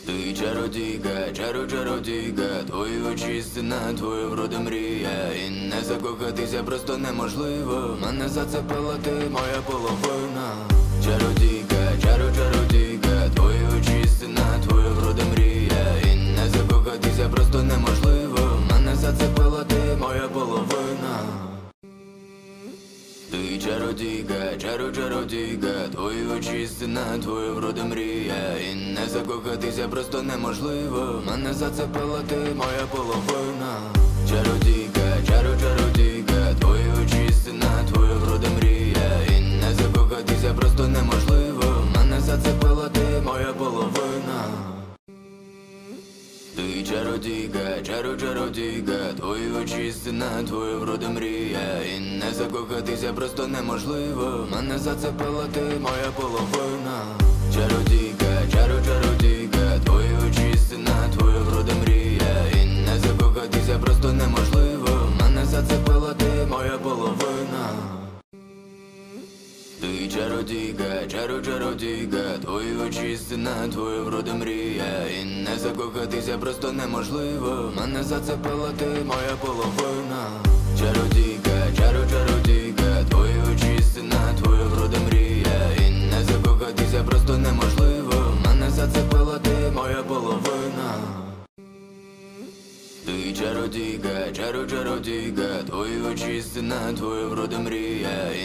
Ти чародійка, чародійка, твої очі стіна, твоя врода мрія. І не закохатися просто неможливо. Мене зацепила ти, моя половина. Чародійка, чародійка, твої очі стіна, твоя врода мрія. І не закохатися просто неможливо. Мене зацепила ти, моя половина. Ти чародійка, чародійка, твої очі стіна, твоя врода мрія. І не закохатися просто неможливо. Мене зацепила ти, моя половина. Чародійка, чародійка, твої очі стіна, твоя врода мрія. І не закохатися просто неможливо. Мене зацепила ти, моя половина. Ти чародійка, чародійка, твої очі стіна, твоя врода мрія. І не закохатися просто неможливо. Мене зацепила ти, моя половина. Чародійка, чародійка, твої очі стіна, твоя врода мрія. І не закохатися просто неможливо. Мене зацепила ти, моя половина. Ти чародійка, чародійка, твої очі стіна, твоя врода мрія. І не закохатися просто неможливо. Мене зацепила ти, моя половина. Чародійка, чародійка, твої очі стіна, твоя врода мрія. І не закохатися просто неможливо. Мене зацепила ти, моя половина. Ти чародійка, чародійка, твої очі стіна, твоя врода мрія. І